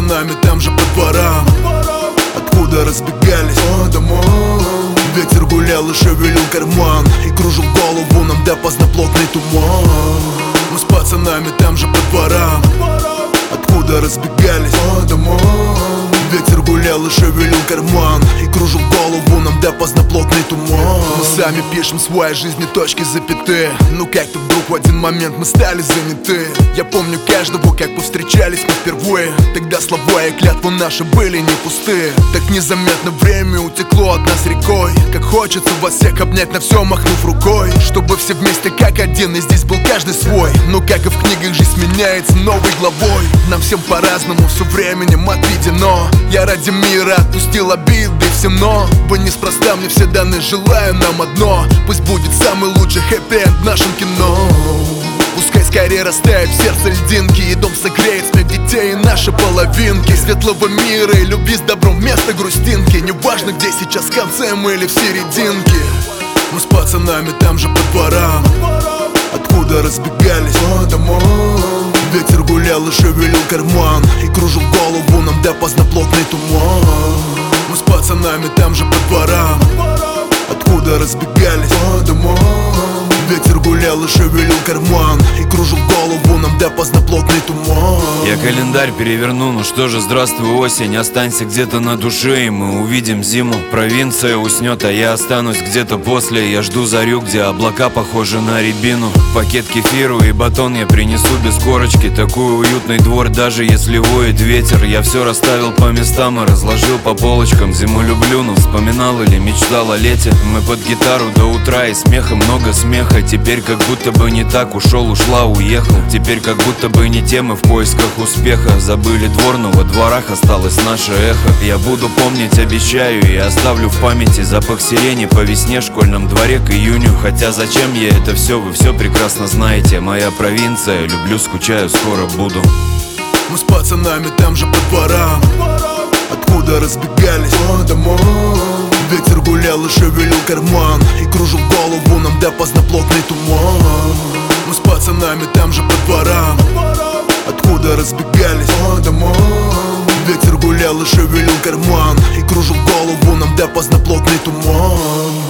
пацанами там же по дворам, откуда разбегались по домам. Ветер гулял и шевелил карман, и кружил голову нам допоздна плотный туман. Мы с пацанами там же по дворам, откуда разбегались по домам. Ветер гулял и шевелил карман, и кружил голову нам допоздна плотный туман. Мы сами пишем своей жизни точки запятые, ну как-то вдруг в один момент мы стали заняты. Я помню каждого, как повстречались мы впервые. Тогда слова и клятвы наши были не пустые. Так незаметно время утекло от нас рекой. Как хочется вас всех обнять, на все махнув рукой, чтобы все вместе как один, и здесь был каждый свой. Но как и в книгах, жизнь меняется новой главой. Нам всем по-разному все временем отведено. Я ради мира отпустил обиды всем, но вы неспроста мне все даны, желаю нам одно. Пусть будет самый лучший хэппи-энд в нашем кино. Пускай скорее растает в сердце льдинки, и дом согреет смех детей и наши половинки. Светлого мира и любви с добром вместо грустинки. Неважно, где сейчас, в конце мы или в серединке. Мы с пацанами там же по дворам, откуда разбегались по домам. Ветер гулял и шевелил карман, и кружил голову нам допоздна плотный туман. Мы с пацанами там же по дворам, откуда разбегались по домам. Ветер гулял и шевелил карман, и кружил голову нам допоздна плотный туман. Я календарь переверну, ну что же, здравствуй осень. Останься где-то на душе, и мы увидим зиму. Провинция уснет, а я останусь где-то после. Я жду зарю, где облака похожи на рябину. Пакет кефиру и батон я принесу без корочки. Такой уютный двор, даже если воет ветер. Я все расставил по местам и разложил по полочкам. Зиму люблю, но вспоминал или мечтал о лете. Мы под гитару до утра, и смеха, много смеха. Теперь как будто бы не так, ушел, ушла, уехал. Теперь как будто бы не темы в поисках успеха. Забыли двор, но во дворах осталось наше эхо. Я буду помнить, обещаю, и оставлю в памяти запах сирени по весне в школьном дворе к июню. Хотя зачем я это все, вы все прекрасно знаете. Моя провинция, люблю, скучаю, скоро буду. Мы с пацанами там же по дворам, откуда разбегались по домам. Ветер гулял и шевелил карман, и кружил голову нам допоздна плотный туман. Мы с пацанами там же по дворам, откуда разбегались по домам. Ветер гулял и шевелил карман, и кружил голову нам допоздна плотный туман.